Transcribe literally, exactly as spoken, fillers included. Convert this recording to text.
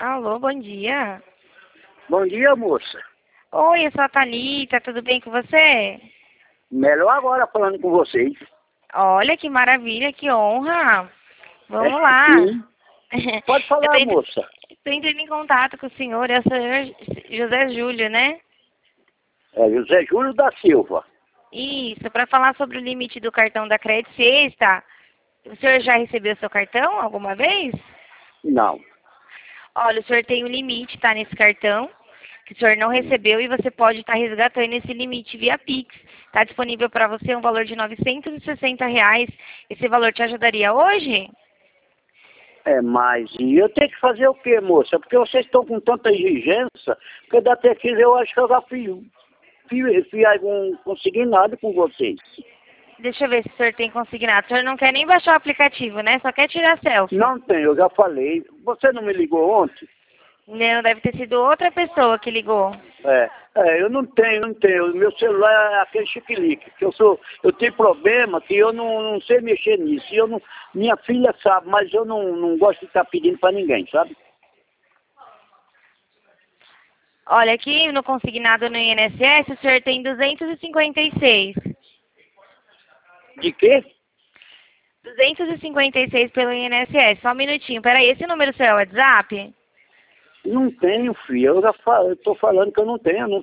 Alô, bom dia. Bom dia, moça. Oi, eu sou a Thalita, tudo bem com você? Melhor agora falando com vocês. Olha que maravilha, que honra. É, Vamos lá. sim. Pode Eu falar, tô, ent- moça. tô entrando em contato com o senhor, é o senhor José Júlio, né? É José Júlio da Silva. Isso, para falar sobre o limite do cartão da Crédito Sexta. O senhor já recebeu seu cartão alguma vez? Não. Olha, o senhor tem um limite, tá, nesse cartão, que o senhor não recebeu e você pode estar resgatando esse limite via Pix. Está disponível para você um valor de novecentos e sessenta reais. Esse valor te ajudaria hoje? É, mas e eu tenho que fazer o quê, moça? Porque vocês estão com tanta exigência, porque da pesquisa eu acho que eu já fui, fui, fui algum, consegui nada com vocês. Deixa eu ver se o senhor tem consignado. O senhor não quer nem baixar o aplicativo, né? Só quer tirar selfie. Não tem, eu já falei. Você não me ligou ontem? Não, deve ter sido outra pessoa que ligou. É, é, eu não tenho, não tenho. O meu celular é aquele chiquilique, que eu sou, eu tenho problema que eu não, não sei mexer nisso. E eu não, minha filha sabe, mas eu não, não gosto de estar pedindo para ninguém, sabe? Olha, aqui no consignado no I N S S, o senhor tem duzentos e cinquenta e seis. De quê? duzentos e cinquenta e seis pelo I N S S. Só um minutinho. Peraí, esse número seu é o WhatsApp? Não tenho, filho. Eu já falo, eu tô falando que eu não tenho, não